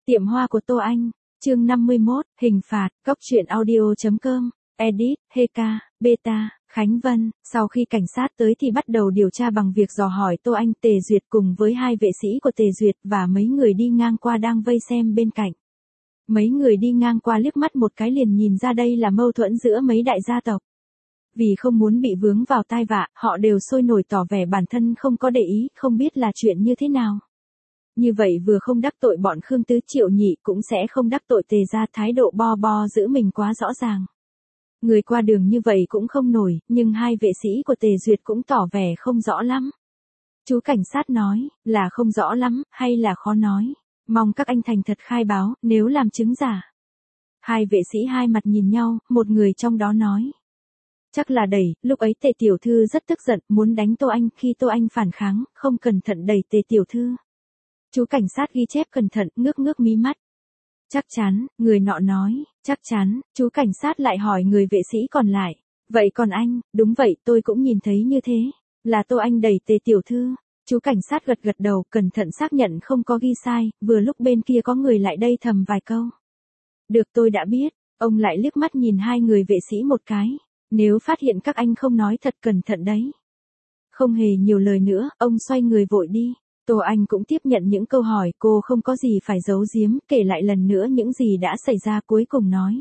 Tiệm hoa của Tô Anh, chương 51, hình phạt, Cóc truyện audio.com, edit, Heka, Beta, Khánh Vân. Sau khi cảnh sát tới thì bắt đầu điều tra bằng việc dò hỏi Tô Anh, Tề Duyệt cùng với hai vệ sĩ của Tề Duyệt và mấy người đi ngang qua đang vây xem bên cạnh. Mấy người đi ngang qua liếc mắt một cái liền nhìn ra đây là mâu thuẫn giữa mấy đại gia tộc. Vì không muốn bị vướng vào tai vạ, họ đều sôi nổi tỏ vẻ bản thân không có để ý, không biết là chuyện như thế nào. Như vậy vừa không đắc tội bọn Khương Tứ Triệu Nhị cũng sẽ không đắc tội Tề gia, thái độ bo giữ mình quá rõ ràng. Người qua đường như vậy cũng không nổi, nhưng hai vệ sĩ của Tề Duyệt cũng tỏ vẻ không rõ lắm. Chú cảnh sát nói, là không rõ lắm, hay là khó nói. Mong các anh thành thật khai báo, nếu làm chứng giả. Hai vệ sĩ hai mặt nhìn nhau, một người trong đó nói. Chắc là đẩy, lúc ấy Tề tiểu thư rất tức giận, muốn đánh Tô Anh, khi Tô Anh phản kháng, không cẩn thận đẩy Tề tiểu thư. Chú cảnh sát ghi chép cẩn thận, ngước mí mắt. Chắc chắn, người nọ nói, chắc chắn, chú cảnh sát lại hỏi người vệ sĩ còn lại. Vậy còn anh, đúng vậy, tôi cũng nhìn thấy như thế. Là Tô Anh đẩy Tề tiểu thư. Chú cảnh sát gật đầu, cẩn thận xác nhận không có ghi sai, vừa lúc bên kia có người lại đây thầm vài câu. Được, tôi đã biết. Ông lại liếc mắt nhìn hai người vệ sĩ một cái. Nếu phát hiện các anh không nói thật cẩn thận đấy. Không hề nhiều lời nữa, ông xoay người vội đi. Tô Anh cũng tiếp nhận những câu hỏi, cô không có gì phải giấu giếm, kể lại lần nữa những gì đã xảy ra, cuối cùng nói.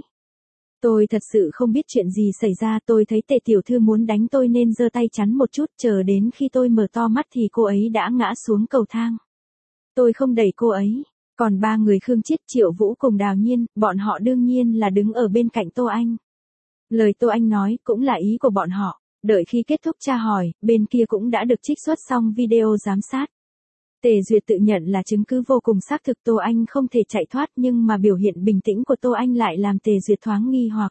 Tôi thật sự không biết chuyện gì xảy ra, tôi thấy Tề tiểu thư muốn đánh tôi nên giơ tay chắn một chút, chờ đến khi tôi mở to mắt thì cô ấy đã ngã xuống cầu thang. Tôi không đẩy cô ấy. Còn ba người Khương Chiết, Triệu Vũ cùng Đào Nhiên, bọn họ đương nhiên là đứng ở bên cạnh Tô Anh. Lời Tô Anh nói cũng là ý của bọn họ. Đợi khi kết thúc tra hỏi, bên kia cũng đã được trích xuất xong video giám sát. Tề Duyệt tự nhận là chứng cứ vô cùng xác thực, Tô Anh không thể chạy thoát, nhưng mà biểu hiện bình tĩnh của Tô Anh lại làm Tề Duyệt thoáng nghi hoặc.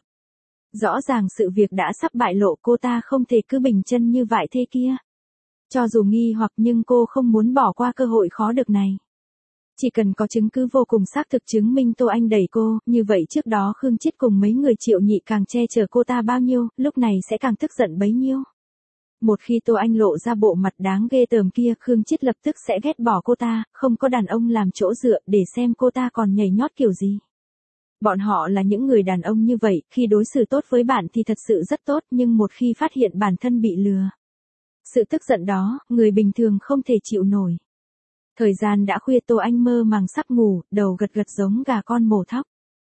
Rõ ràng sự việc đã sắp bại lộ, cô ta không thể cứ bình chân như vậy thế kia. Cho dù nghi hoặc nhưng cô không muốn bỏ qua cơ hội khó được này. Chỉ cần có chứng cứ vô cùng xác thực chứng minh Tô Anh đẩy cô, như vậy trước đó Khương Chiết cùng mấy người Triệu Nhị càng che chở cô ta bao nhiêu, lúc này sẽ càng tức giận bấy nhiêu. Một khi Tô Anh lộ ra bộ mặt đáng ghê tởm kia, Khương Chiết lập tức sẽ ghét bỏ cô ta, không có đàn ông làm chỗ dựa để xem cô ta còn nhảy nhót kiểu gì. Bọn họ là những người đàn ông như vậy, khi đối xử tốt với bạn thì thật sự rất tốt, nhưng một khi phát hiện bản thân bị lừa. Sự tức giận đó, người bình thường không thể chịu nổi. Thời gian đã khuya, Tô Anh mơ màng sắp ngủ, đầu gật giống gà con mổ thóc.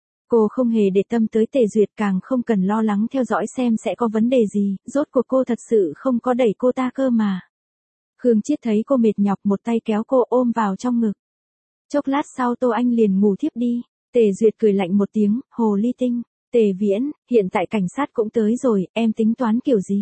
Cô không hề để tâm tới Tề Duyệt, càng không cần lo lắng theo dõi xem sẽ có vấn đề gì, rốt cuộc cô thật sự không có đẩy cô ta cơ mà. Khương Chiết thấy cô mệt nhọc, một tay kéo cô ôm vào trong ngực. Chốc lát sau Tô Anh liền ngủ thiếp đi. Tề Duyệt cười lạnh một tiếng, hồ ly tinh. Tề Viễn, hiện tại cảnh sát cũng tới rồi, em tính toán kiểu gì?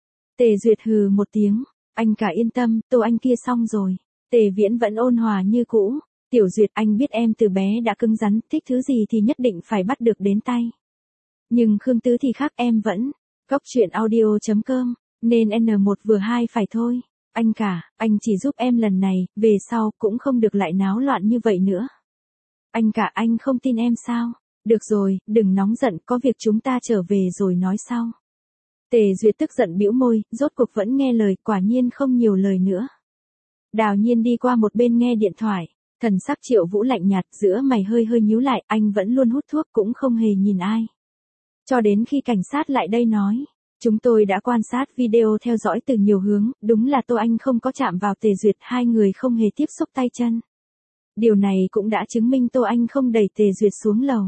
Tề Duyệt hừ một tiếng, anh cả yên tâm, Tô Anh kia xong rồi. Tề Viễn vẫn ôn hòa như cũ. Tiểu Duyệt, anh biết em từ bé đã cứng rắn, thích thứ gì thì nhất định phải bắt được đến tay. Nhưng Khương Tứ thì khác, em vẫn. Cóc truyện audio.com, nên N1 vừa hai phải thôi. Anh cả, anh chỉ giúp em lần này, về sau cũng không được lại náo loạn như vậy nữa. Anh cả, anh không tin em sao? Được rồi, đừng nóng giận, có việc chúng ta trở về rồi nói sau. Tề Duyệt tức giận bĩu môi, rốt cuộc vẫn nghe lời, quả nhiên không nhiều lời nữa. Đào Nhiên đi qua một bên nghe điện thoại. Thần sắc Triệu Vũ lạnh nhạt, giữa mày hơi nhíu lại, anh vẫn luôn hút thuốc cũng không hề nhìn ai. Cho đến khi cảnh sát lại đây nói, chúng tôi đã quan sát video theo dõi từ nhiều hướng, đúng là Tô Anh không có chạm vào Tề Duyệt, hai người không hề tiếp xúc tay chân. Điều này cũng đã chứng minh Tô Anh không đẩy Tề Duyệt xuống lầu.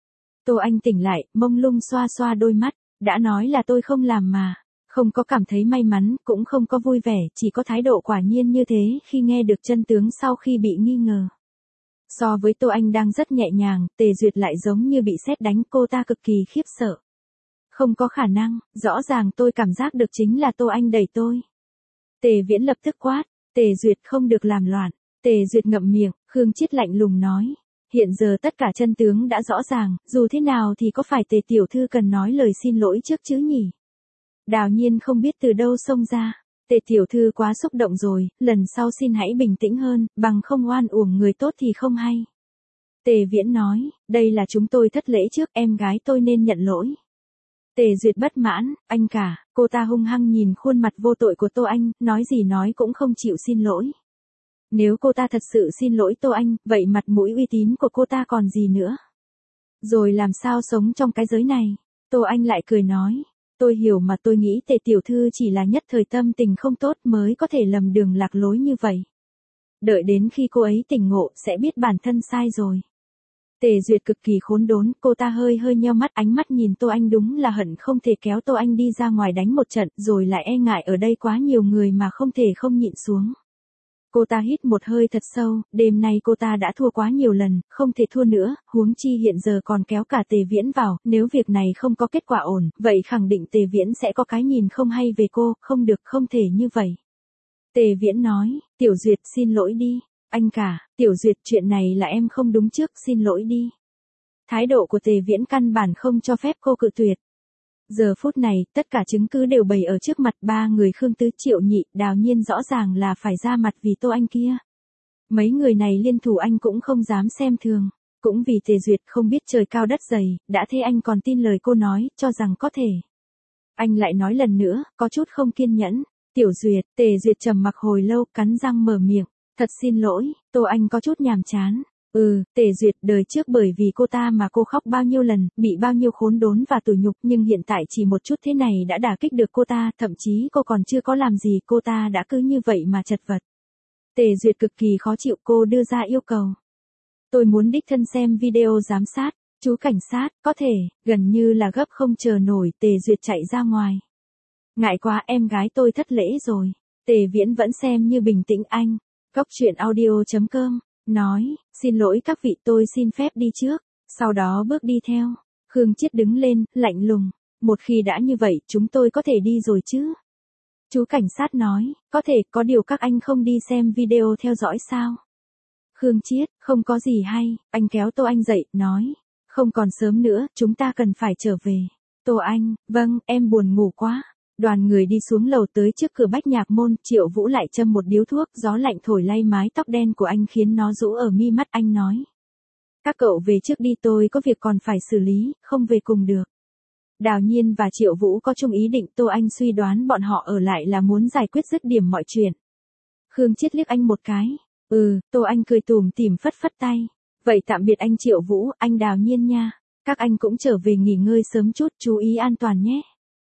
Tô Anh tỉnh lại, mông lung xoa đôi mắt, đã nói là tôi không làm mà. Không có cảm thấy may mắn, cũng không có vui vẻ, chỉ có thái độ quả nhiên như thế khi nghe được chân tướng sau khi bị nghi ngờ. So với Tô Anh đang rất nhẹ nhàng, Tề Duyệt lại giống như bị sét đánh, cô ta cực kỳ khiếp sợ. Không có khả năng, rõ ràng tôi cảm giác được chính là Tô Anh đẩy tôi. Tề Viễn lập tức quát, Tề Duyệt không được làm loạn. Tề Duyệt ngậm miệng, Khương Chiết lạnh lùng nói. Hiện giờ tất cả chân tướng đã rõ ràng, dù thế nào thì có phải Tề tiểu thư cần nói lời xin lỗi trước chứ nhỉ? Đào Nhiên không biết từ đâu xông ra. Tề tiểu thư quá xúc động rồi, lần sau xin hãy bình tĩnh hơn, bằng không oan uổng người tốt thì không hay. Tề Viễn nói, đây là chúng tôi thất lễ trước, em gái tôi nên nhận lỗi. Tề Duyệt bất mãn, anh cả, cô ta hung hăng nhìn khuôn mặt vô tội của Tô Anh, nói gì nói cũng không chịu xin lỗi. Nếu cô ta thật sự xin lỗi Tô Anh, vậy mặt mũi uy tín của cô ta còn gì nữa? Rồi làm sao sống trong cái giới này? Tô Anh lại cười nói. Tôi hiểu mà, tôi nghĩ Tề tiểu thư chỉ là nhất thời tâm tình không tốt mới có thể lầm đường lạc lối như vậy. Đợi đến khi cô ấy tỉnh ngộ sẽ biết bản thân sai rồi. Tề Duyệt cực kỳ khốn đốn, cô ta hơi hơi nheo mắt, ánh mắt nhìn Tô Anh đúng là hận không thể kéo Tô Anh đi ra ngoài đánh một trận, rồi lại e ngại ở đây quá nhiều người mà không thể không nhịn xuống. Cô ta hít một hơi thật sâu, đêm nay cô ta đã thua quá nhiều lần, không thể thua nữa, huống chi hiện giờ còn kéo cả Tề Viễn vào, nếu việc này không có kết quả ổn, vậy khẳng định Tề Viễn sẽ có cái nhìn không hay về cô, không được, không thể như vậy. Tề Viễn nói, Tiểu Duyệt xin lỗi đi. Anh cả, Tiểu Duyệt, chuyện này là em không đúng trước, xin lỗi đi. Thái độ của Tề Viễn căn bản không cho phép cô cự tuyệt. Giờ phút này, tất cả chứng cứ đều bày ở trước mặt ba người Khương Tứ, Triệu Nhị, Đào Nhiên, rõ ràng là phải ra mặt vì Tô Anh kia. Mấy người này liên thủ anh cũng không dám xem thường. Cũng vì Tề Duyệt không biết trời cao đất dày, đã thế anh còn tin lời cô nói, cho rằng có thể. Anh lại nói lần nữa, có chút không kiên nhẫn. Tiểu Duyệt, Tề Duyệt trầm mặc hồi lâu, cắn răng mở miệng. Thật xin lỗi, Tô Anh có chút nhàm chán. Tề Duyệt, đời trước bởi vì cô ta mà cô khóc bao nhiêu lần, bị bao nhiêu khốn đốn và tủi nhục, nhưng hiện tại chỉ một chút thế này đã đả kích được cô ta, thậm chí cô còn chưa có làm gì, cô ta đã cứ như vậy mà chật vật. Tề Duyệt cực kỳ khó chịu, cô đưa ra yêu cầu. Tôi muốn đích thân xem video giám sát. Chú cảnh sát, có thể, gần như là gấp không chờ nổi, Tề Duyệt chạy ra ngoài. Ngại quá, em gái tôi thất lễ rồi. Tề Viễn vẫn xem như bình tĩnh anh. Góc truyện audio.com, nói, xin lỗi các vị, tôi xin phép đi trước, sau đó bước đi theo. Khương Chiết đứng lên, lạnh lùng, một khi đã như vậy, chúng tôi có thể đi rồi chứ? Chú cảnh sát nói, có thể, có điều các anh không đi xem video theo dõi sao? Khương Chiết, không có gì hay, anh kéo Tô Anh dậy, nói, không còn sớm nữa, chúng ta cần phải trở về. Tô Anh, vâng, em buồn ngủ quá. Đoàn người đi xuống lầu tới trước cửa Bách Nhạc Môn, Triệu Vũ lại châm một điếu thuốc, gió lạnh thổi lay mái tóc đen của anh khiến nó rũ ở mi mắt, anh nói. Các cậu về trước đi, tôi có việc còn phải xử lý, không về cùng được. Đào Nhiên và Triệu Vũ có chung ý định, Tô Anh suy đoán bọn họ ở lại là muốn giải quyết dứt điểm mọi chuyện. Khương Chiết liếc anh một cái. Tô Anh cười tủm tỉm phất phất tay. Vậy tạm biệt anh Triệu Vũ, anh Đào Nhiên nha. Các anh cũng trở về nghỉ ngơi sớm chút, chú ý an toàn nhé.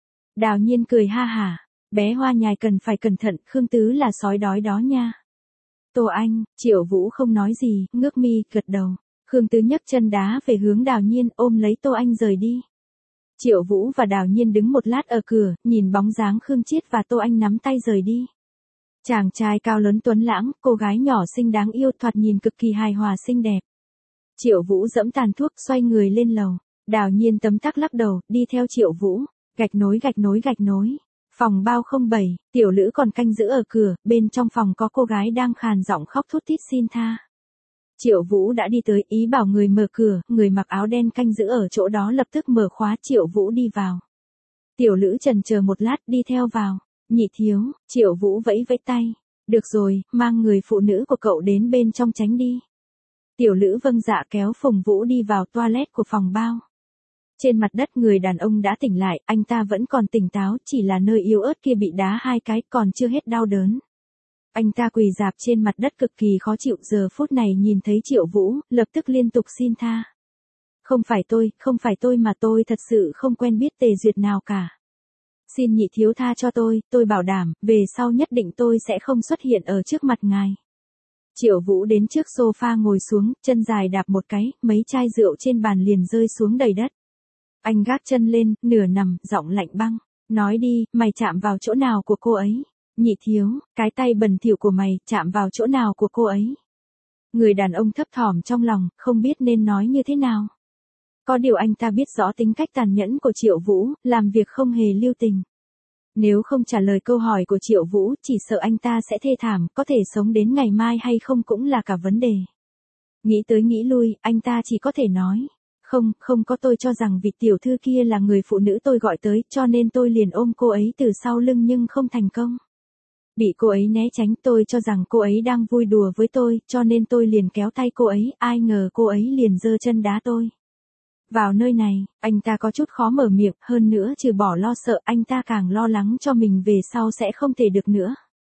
Đào Nhiên cười ha hả, bé Hoa Nhài cần phải cẩn thận, Khương Tứ là sói đói đó nha. Tô Anh, Triệu Vũ không nói gì, ngước mi, gật đầu. Khương Tứ nhấc chân đá về hướng Đào Nhiên, ôm lấy Tô Anh rời đi. Triệu Vũ và Đào Nhiên đứng một lát ở cửa, nhìn bóng dáng Khương Chiết và Tô Anh nắm tay rời đi. Chàng trai cao lớn tuấn lãng, cô gái nhỏ xinh đáng yêu, thoạt nhìn cực kỳ hài hòa xinh đẹp. Triệu Vũ giẫm tàn thuốc, xoay người lên lầu. Đào Nhiên tấm tắc lắc đầu, đi theo Triệu Vũ. Gạch nối. Phòng bao 07, Tiểu Lữ còn canh giữ ở cửa, bên trong phòng có cô gái đang khàn giọng khóc thút thít xin tha. Triệu Vũ đã đi tới, ý bảo người mở cửa, người mặc áo đen canh giữ ở chỗ đó lập tức mở khóa, Triệu Vũ đi vào. Tiểu Lữ chần chờ một lát, đi theo vào. Nhị thiếu, Triệu Vũ vẫy vẫy tay. Được rồi, mang người phụ nữ của cậu đến bên trong tránh đi. Tiểu Lữ vâng dạ kéo Phùng Vũ đi vào toilet của phòng bao. Trên mặt đất người đàn ông đã tỉnh lại, anh ta vẫn còn tỉnh táo, chỉ là nơi yếu ớt kia bị đá 2 cái, còn chưa hết đau đớn. Anh ta quỳ rạp trên mặt đất cực kỳ khó chịu, giờ phút này nhìn thấy Triệu Vũ, lập tức liên tục xin tha. Không phải tôi mà tôi thật sự không quen biết Tề Duyệt nào cả. Xin nhị thiếu tha cho tôi bảo đảm, về sau nhất định tôi sẽ không xuất hiện ở trước mặt ngài. Triệu Vũ đến trước sofa ngồi xuống, chân dài đạp một cái, mấy chai rượu trên bàn liền rơi xuống đầy đất. Anh gác chân lên, nửa nằm, giọng lạnh băng. Nói đi, mày chạm vào chỗ nào của cô ấy? Nhị thiếu, cái tay bẩn thỉu của mày, chạm vào chỗ nào của cô ấy? Người đàn ông thấp thỏm trong lòng, không biết nên nói như thế nào. Có điều anh ta biết rõ tính cách tàn nhẫn của Triệu Vũ, làm việc không hề lưu tình. Nếu không trả lời câu hỏi của Triệu Vũ, chỉ sợ anh ta sẽ thê thảm, có thể sống đến ngày mai hay không cũng là cả vấn đề. Nghĩ tới nghĩ lui, anh ta chỉ có thể nói. Không có, tôi cho rằng vị tiểu thư kia là người phụ nữ tôi gọi tới, cho nên tôi liền ôm cô ấy từ sau lưng nhưng không thành công. Bị cô ấy né tránh, tôi cho rằng cô ấy đang vui đùa với tôi, cho nên tôi liền kéo tay cô ấy, ai ngờ cô ấy liền giơ chân đá tôi. Vào nơi này, anh ta có chút khó mở miệng, hơn nữa trừ bỏ lo sợ, anh ta càng lo lắng cho mình về sau sẽ không thể được nữa.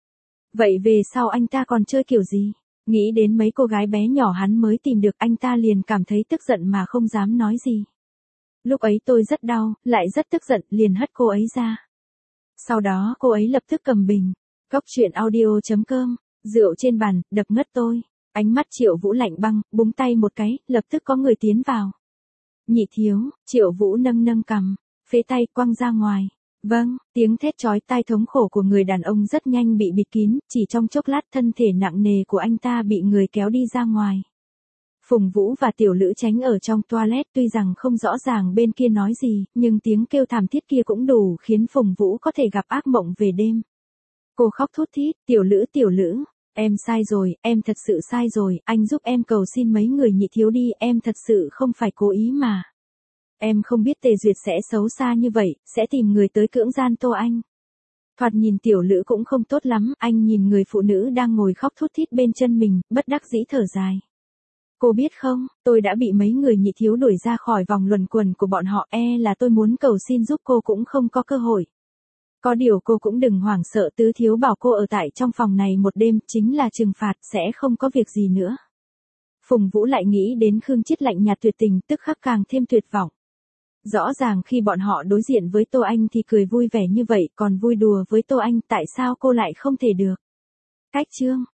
Vậy về sau anh ta còn chơi kiểu gì? Nghĩ đến mấy cô gái bé nhỏ hắn mới tìm được, anh ta liền cảm thấy tức giận mà không dám nói gì. Lúc ấy tôi rất đau, lại rất tức giận, liền hất cô ấy ra. Sau đó cô ấy lập tức cầm bình, cốc truyện audio.com, rượu trên bàn, đập ngất tôi. Ánh mắt Triệu Vũ lạnh băng, búng tay một cái, lập tức có người tiến vào. Nhị thiếu, Triệu Vũ nâng nâng cằm, phế tay quăng ra ngoài. Vâng, tiếng thét chói tai thống khổ của người đàn ông rất nhanh bị bịt kín, chỉ trong chốc lát thân thể nặng nề của anh ta bị người kéo đi ra ngoài. Phùng Vũ và Tiểu Lữ tránh ở trong toilet, tuy rằng không rõ ràng bên kia nói gì, nhưng tiếng kêu thảm thiết kia cũng đủ khiến Phùng Vũ có thể gặp ác mộng về đêm. Cô khóc thút thít, Tiểu Lữ, em sai rồi, em thật sự sai rồi, anh giúp em cầu xin mấy người nhị thiếu đi, em thật sự không phải cố ý mà. Em không biết Tề Duyệt sẽ xấu xa như vậy, sẽ tìm người tới cưỡng gian Tô Anh. Thoạt nhìn Tiểu Lữ cũng không tốt lắm, anh nhìn người phụ nữ đang ngồi khóc thút thít bên chân mình, bất đắc dĩ thở dài. Cô biết không, tôi đã bị mấy người nhị thiếu đuổi ra khỏi vòng luẩn quẩn của bọn họ, là tôi muốn cầu xin giúp cô cũng không có cơ hội. Có điều cô cũng đừng hoảng sợ, tứ thiếu bảo cô ở tại trong phòng này một đêm, chính là trừng phạt, sẽ không có việc gì nữa. Phùng Vũ lại nghĩ đến Khương Chiết lạnh nhạt tuyệt tình, tức khắc càng thêm tuyệt vọng. Rõ ràng khi bọn họ đối diện với Tô Anh thì cười vui vẻ như vậy, còn vui đùa với Tô Anh, tại sao cô lại không thể được? Cách chương